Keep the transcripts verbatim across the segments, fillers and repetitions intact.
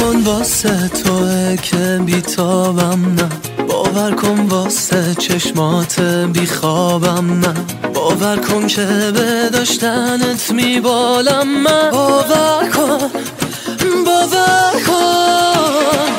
کن واسه توه که بیتابم نه، باور کن واسه چشمات بیخوابم نه، باور کن که به داشتنت میبالم من، باور کن باور کن.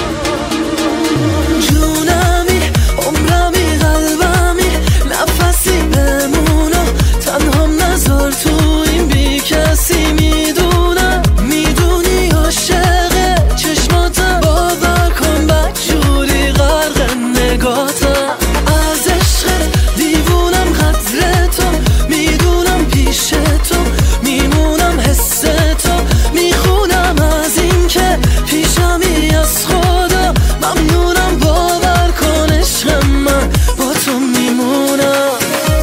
جونمی عمرمی قلبمی نفسی بمونم، تنهام نذار تو این بی کسی. میدونم میدونی عاشق چشماتم، باور کن بدجوری غرق نگاتم. از عشقت دیوونم قدر تو، میدونم پیش تو میمونم حس تو، میخونم از این که پیشمی از خدا. ممنونم باور کن عشق من با تو میمونم.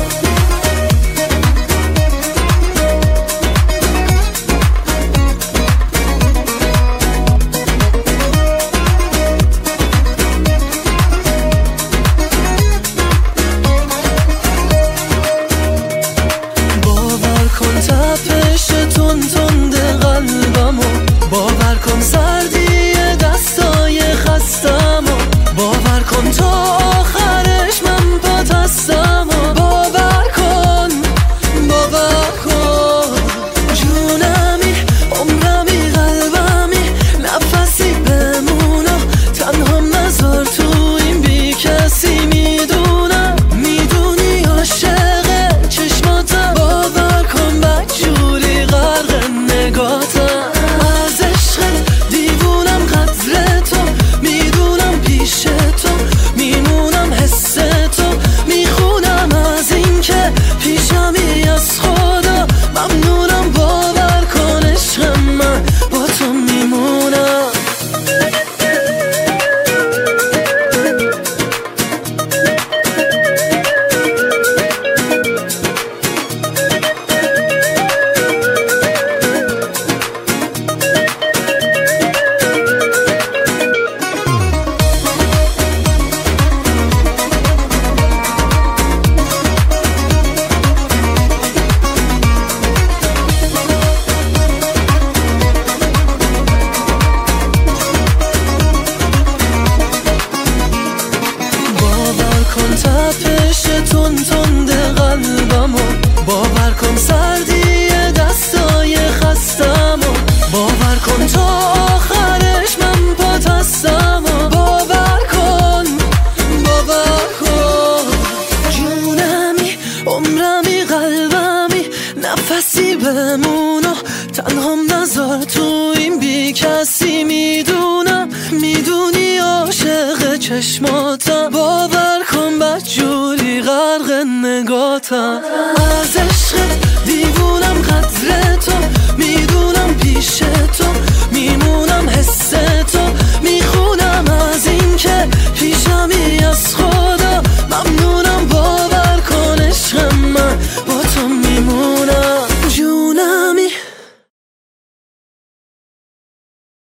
باور کن تپش تون تند قلبمو، باور کن سردی دستای خستمو، باور کن تا آخرش من پات هستمو، باور کن باور کن. جونمی عمرمی قلبمی نفسی بمونم، تنهام نذار تو این بی کسی. میدونم میدونی عاشق چشماتم، باور کن بدجوری غرق نگاتم. از عشقت دیوونم قدر تو، میدونم پیش تو میمونم حس تو، میخونم از این که پیشمی از خدا. ممنونم باور کن عشق من با تو میمونم. باور کن تپش تون تند قلبمو، باور کن سردی دستای خستمو، باور کن تا آخرش من پات هستمو، باور کن باور کن. جونمی عمرمی قلبمی نفسی بمونم، تنهام نذار تو این بی کسی. میدونم میدونی عاشق چشماتم، باور کن بدجوری غرق نگاتم.